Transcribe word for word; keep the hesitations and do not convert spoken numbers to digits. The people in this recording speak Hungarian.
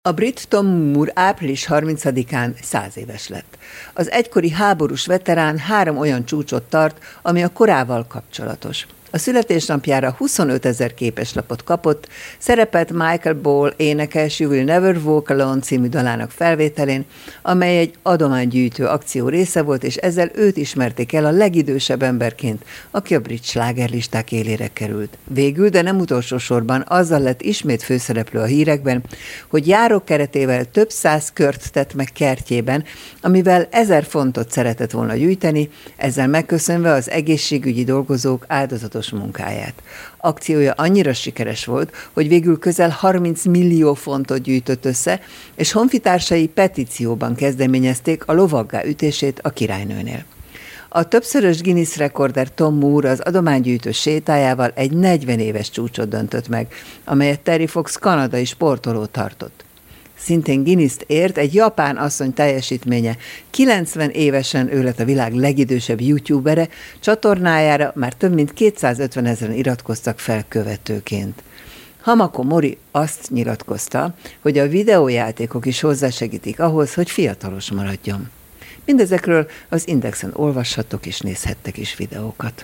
A brit Tom Moore április harmincadikán száz éves lett. Az egykori háborús veterán három olyan csúcsot tart, ami a korával kapcsolatos. A születésnapjára huszonötezer képeslapot kapott, szerepelt Michael Ball énekes You Will Never Walk Alone című dalának felvételén, amely egy adománygyűjtő akció része volt, és ezzel őt ismerték el a legidősebb emberként, aki a brit slágerlisták élére került. Végül, de nem utolsó sorban azzal lett ismét főszereplő a hírekben, hogy járókeretével több száz kört tett meg kertjében, amivel ezer fontot szeretett volna gyűjteni, ezzel megköszönve az egészségügyi dolgozók áldozatos munkáját. Akciója annyira sikeres volt, hogy végül közel harminc millió fontot gyűjtött össze, és honfitársai petícióban kezdeményezték a lovaggá ütését a királynőnél. A többszörös Guinness rekorder Tom Moore az adománygyűjtő sétájával egy negyven éves csúcsot döntött meg, amelyet Terry Fox kanadai sportoló tartott. Szintén Guinness-t ért egy japán asszony teljesítménye. kilencven évesen ő lett a világ legidősebb youtubere, csatornájára már több mint kétszázötven ezeren iratkoztak fel követőként. Hamako Mori azt nyilatkozta, hogy a videójátékok is hozzásegítik ahhoz, hogy fiatalos maradjon. Mindezekről az Indexen olvashattok és nézhettek is videókat.